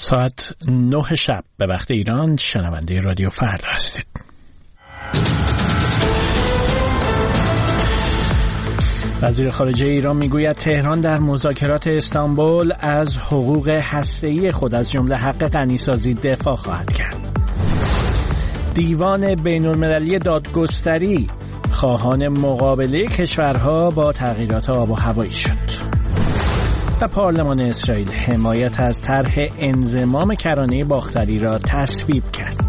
ساعت 9 شب به وقت ایران شنونده رادیو فردا هستید. وزیر خارجه ایران میگوید تهران در مذاکرات استانبول از حقوق هسته‌ای خود از جمله حق غنیسازی دفاع خواهد کرد. دیوان بین‌المللی دادگستری خواهان مقابله کشورها با تغییرات آب و هوایی شد. و پارلمان اسرائیل حمایت از طرح انضمام کرانه باختری را تصویب کرد.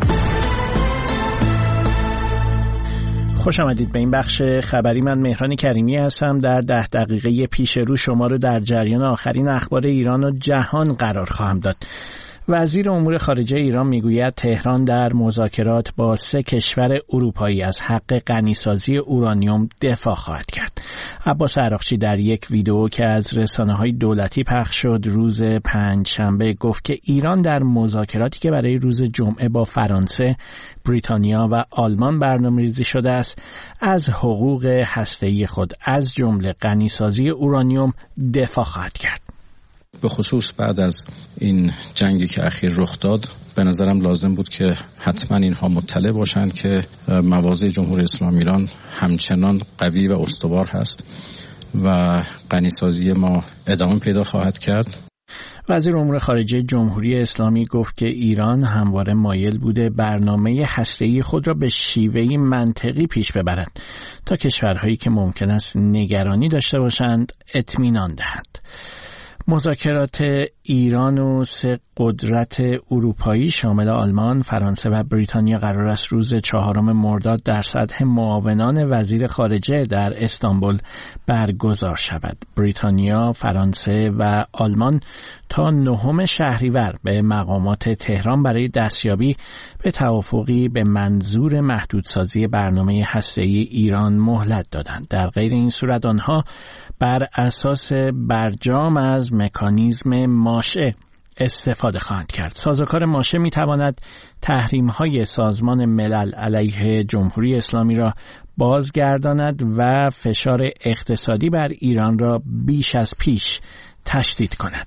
خوش آمدید به این بخش خبری. من مهران کریمی هستم. در 10 دقیقه پیش رو شما رو در جریان آخرین اخبار ایران و جهان قرار خواهم داد. وزیر امور خارجه ایران میگوید تهران در مذاکرات با 3 کشور اروپایی از حق غنیسازی اورانیوم دفاع خواهد کرد. عباس عراقچی در یک ویدئو که از رسانه‌های دولتی پخش شد روز پنجشنبه گفت که ایران در مذاکراتی که برای روز جمعه با فرانسه، بریتانیا و آلمان برنامه‌ریزی شده است، از حقوق هسته‌ای خود از جمله غنیسازی اورانیوم دفاع خواهد کرد. به خصوص بعد از این جنگی که اخیر رخ داد به نظرم لازم بود که حتما اینها مطلع باشند که مواضع جمهوری اسلامی ایران همچنان قوی و استوار هست و غنیسازی ما ادامه پیدا خواهد کرد. وزیر امور خارجه جمهوری اسلامی گفت که ایران همواره مایل بوده برنامه هسته‌ای خود را به شیوهی منطقی پیش ببرد تا کشورهایی که ممکن است نگرانی داشته باشند اطمینان دهند. مذاکرات ایران و 3 قدرت اروپایی شامل آلمان، فرانسه و بریتانیا قرار است روز 4 مرداد در سطح معاونان وزیر خارجه در استانبول برگزار شود. بریتانیا، فرانسه و آلمان تا 9 شهریور به مقامات تهران برای دستیابی به توافقی به منظور محدودسازی برنامه هسته‌ای ایران مهلت دادند. در غیر این صورت آنها بر اساس برجام از مکانیزم ماشه استفاده خواهند کرد. سازوکار ماشه می‌تواند تحریم‌های سازمان ملل علیه جمهوری اسلامی را بازگرداند و فشار اقتصادی بر ایران را بیش از پیش تشدید کند.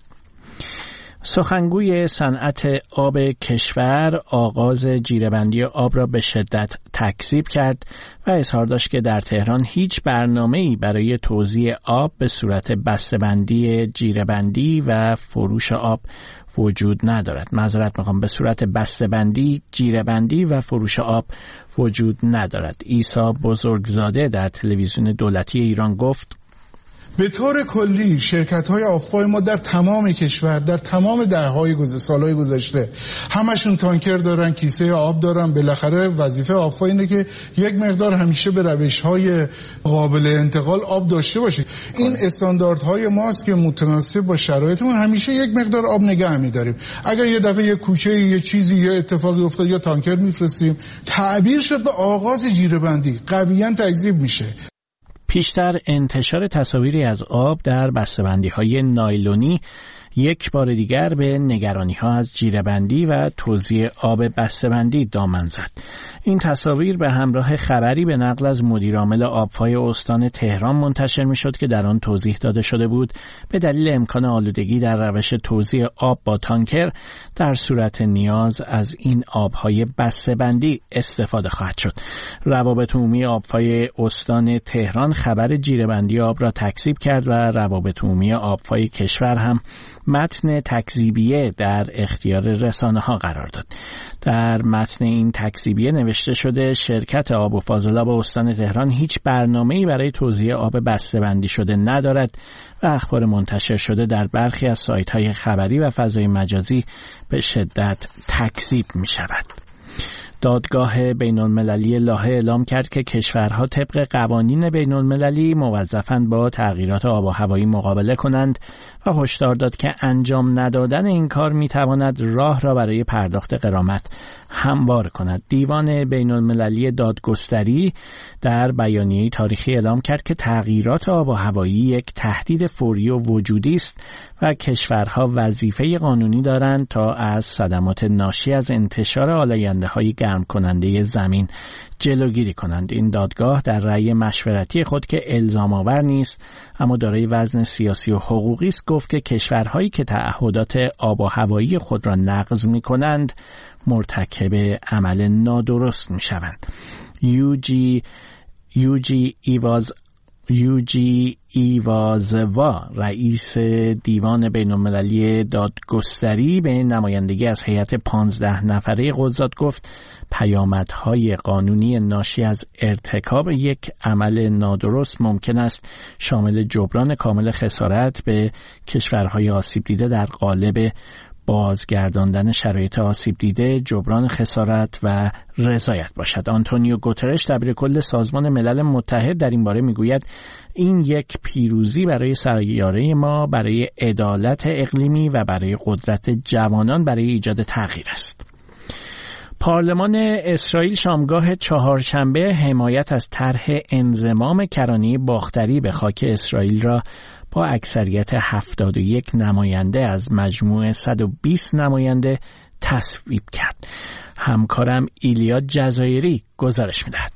سخنگوی صنعت آب کشور آغاز جیره‌بندی آب را به شدت تکذیب کرد و اظهار داشت که در تهران هیچ برنامه‌ای برای توزیع آب به صورت بسته‌بندی جیره‌بندی و فروش آب وجود ندارد. به صورت بسته‌بندی، جیره‌بندی و فروش آب وجود ندارد. عیسی بزرگزاده در تلویزیون دولتی ایران گفت: به طور کلی شرکت‌های آبخواه ما در تمام کشور در تمام سال‌های گذشته همشون تانکر دارن، کیسه آب دارن. بالاخره وظیفه آبخواه اینه که یک مقدار همیشه به روش‌های قابل انتقال آب داشته باشه. این استانداردهای ماست که متناسب با شرایطمون همیشه یک مقدار آب نگه می‌داریم. اگر یه دفعه یه کوچه یه چیزی یه اتفاقی افتاد یا تانکر می‌فرستیم. تعبیر شد به آغاز جیره‌بندی، قویاً تکذیب میشه. پیشتر انتشار تصاویری از آب در بسته‌بندی‌های نایلونی یک بار دیگر به نگرانی‌ها از جیره‌بندی و توزیع آب بسته‌بندی دامن زد. این تصاویر به همراه خبری به نقل از مدیرعامل آبفای استان تهران منتشر می‌شد که در آن توضیح داده شده بود به دلیل امکان آلودگی در روش توزیع آب با تانکر در صورت نیاز از این آب‌های بسته‌بندی استفاده خواهد شد. روابط عمومی آبفای استان تهران خبر جیره‌بندی آب را تکذیب کرد و روابط عمومی آبفای کشور هم متن تکذیبیه در اختیار رسانه‌ها قرار داد. در متن این تکذیبیه نوشته شده شرکت آب و فاضلاب استان تهران هیچ برنامه‌ای برای توزیع آب بسته‌بندی شده ندارد و اخبار منتشر شده در برخی از سایت‌های خبری و فضای مجازی به شدت تکذیب می‌شود. دادگاه بین‌المللی لاهه اعلام کرد که کشورها طبق قوانین بین‌المللی موظفند با تغییرات آب و هوایی مقابله کنند و هشدار داد که انجام ندادن این کار می‌تواند راه را برای پرداخت غرامت هموار کند. دیوان بین‌المللی دادگستری در بیانیه تاریخی اعلام کرد که تغییرات آب و هوایی یک تهدید فوری و وجودی است و کشورها وظیفه قانونی دارند تا از صدمات ناشی از انتشار آلاینده‌های گرم کننده زمین جلوگیری کنند. این دادگاه در رأی مشورتی خود که الزام آور نیست اما دارای وزن سیاسی و حقوقی است گفت که کشورهایی که تعهدات آب و هوایی خود را نقض می کنند مرتکب عمل نادرست می شوند. یوجی ایوازوا رئیس دیوان بین‌المللی دادگستری به نمایندگی از هیئت 15 نفره قضات گفت پیامدهای قانونی ناشی از ارتکاب یک عمل نادرست ممکن است شامل جبران کامل خسارت به کشورهای آسیب دیده در قالب بازگرداندن شرایط آسیب دیده، جبران خسارت و رضایت باشد. آنتونیو گوترش دبیرکل سازمان ملل متحد در این باره میگوید این یک پیروزی برای سیاره ما، برای عدالت اقلیمی و برای قدرت جوانان برای ایجاد تغییر است. پارلمان اسرائیل شامگاه چهارشنبه حمایت از طرح انضمام کرانه باختری به خاک اسرائیل را با اکثریت 71 نماینده از مجموع 120 نماینده تصویب کرد. همکارم ایلیا جزایری گزارش می‌دهد.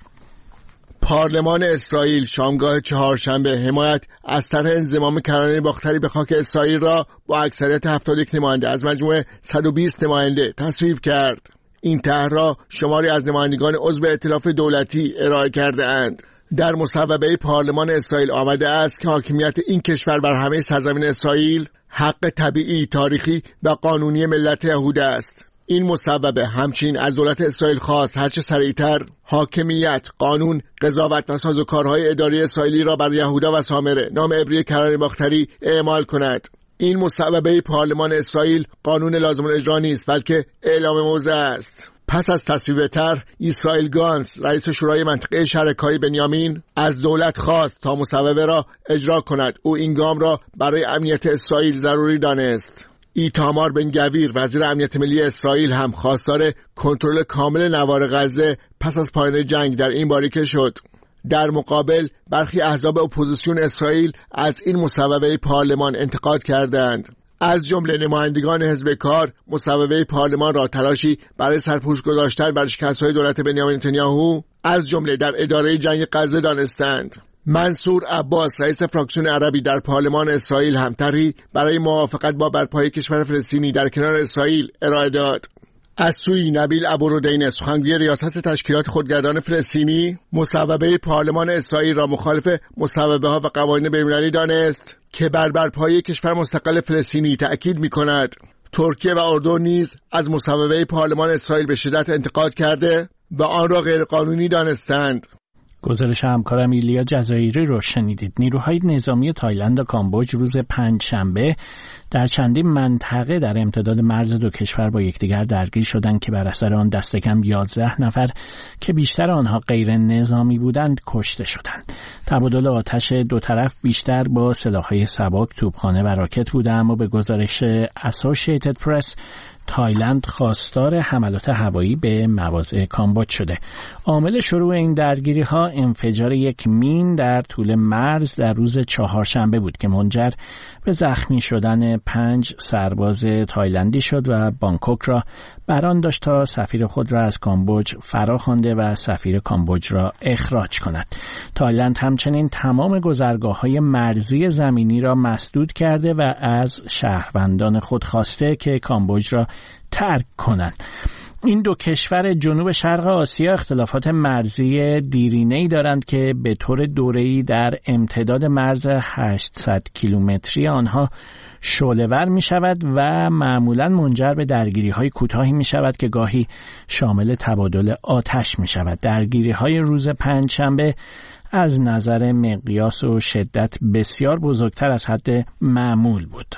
پارلمان اسرائیل شامگاه چهارشنبه حمایت از طرح انضمام کرانه باختری به خاک اسرائیل را با اکثریت 71 نماینده از مجموع 120 نماینده تصویب کرد. این طرح را شماری از نمایندگان عضو ائتلاف دولتی ارائه کرده اند. در مصوبه پارلمان اسرائیل آمده است که حاکمیت این کشور بر همه سرزمین اسرائیل حق طبیعی، تاریخی و قانونی ملت یهود است. این مصوبه همچنین از دولت اسرائیل خواست هرچه سریعتر حاکمیت، قانون، قضاوت و سازوکارهای اداری اسرائیلی را بر یهودا و سامره، نام عبری کرانه باختری، اعمال کند. این مصوبه پارلمان اسرائیل قانون لازم الاجرا نیست بلکه اعلام موضع است. پس از تصویب طرح، اسرائیل گانس رئیس شورای منطقه شرکای بنیامین از دولت خواست تا مصوبه را اجرا کند. او این گام را برای امنیت اسرائیل ضروری دانست. ایتامار بن گویر وزیر امنیت ملی اسرائیل هم خواستار کنترل کامل نوار غزه پس از پایان جنگ در این باریکه شد. در مقابل برخی احزاب اپوزیسیون اسرائیل از این مصوبه پارلمان انتقاد کردند. از جمله نمایندگان حزب کار مصوبه پارلمان را تلاشی برای سرپوش گذاشتن بر شکست‌های دولت بنیامین نتانیاهو از جمله در اداره جنگ غزه دانستند. منصور عباس رئیس فراکسیون عربی در پارلمان اسرائیل هم طرحی برای موافقت با برپایی کشور فلسطینی در کنار اسرائیل ارائه داد. از سوی نبیل ابورودین سخنگوی ریاست تشکیلات خودگردان فلسطینی مصوبه پارلمان اسرائیل را مخالف مصوبه ها و قوانین بین‌المللی دانست که بر برپایی کشور مستقل فلسطینی تأکید می‌کند. ترکیه و اردن نیز از مصوبه پارلمان اسرائیل به شدت انتقاد کرده و آن را غیرقانونی دانستند. گزارش همکارم ایلیا جزایری رو شنیدید. نیروهای نظامی تایلند و کامبوج روز پنجشنبه در چندین منطقه در امتداد مرز دو کشور با یکدیگر درگیر شدند که بر اثر آن دست کم 11 نفر که بیشتر آنها غیر نظامی بودند کشته شدند. تبادل آتش دو طرف بیشتر با سلاح‌های سبک، توپخانه و راکت بود، اما به گزارش اسوسییتد پرس تایلند خواستار حملات هوایی به مواضع کامبوج شده. عامل شروع این درگیری ها انفجار یک مین در طول مرز در روز چهارشنبه بود که منجر به زخمی شدن 5 سرباز تایلندی شد و بانکوک را بران داشت تا سفیر خود را از کامبوج فراخوانده و سفیر کامبوج را اخراج کند. تایلند همچنین تمام گذرگاه‌های مرزی زمینی را مسدود کرده و از شهروندان خود خواسته که کامبوج را ترک کنند. این دو کشور جنوب شرق آسیا اختلافات مرزی دیرینه‌ای دارند که به طور دوره‌ای در امتداد مرز 800 کیلومتری آنها شعله‌ور می شود و معمولاً منجر به درگیری‌های کوتاهی می شود که گاهی شامل تبادل آتش می شود. درگیری‌های روز پنجشنبه از نظر مقیاس و شدت بسیار بزرگتر از حد معمول بود.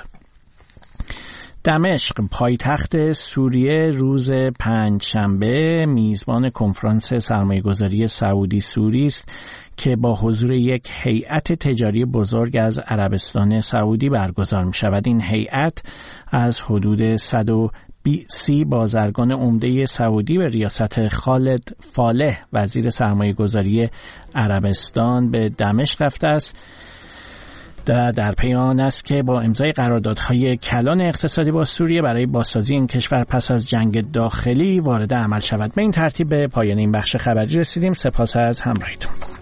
دمشق پایتخت سوریه روز پنجشنبه میزبان کنفرانس سرمایه‌گذاری سعودی سوری است که با حضور یک هیئت تجاری بزرگ از عربستان سعودی برگزار می شود. این هیئت از حدود 130 بازرگان عمده سعودی به ریاست خالد فالح وزیر سرمایه‌گذاری عربستان به دمشق رفته است در پی آن است که با امضای قراردادهای کلان اقتصادی با سوریه برای بازسازی این کشور پس از جنگ داخلی وارد عمل شود. به این ترتیب به پایان این بخش خبری رسیدیم. سپاس از همراهیتون.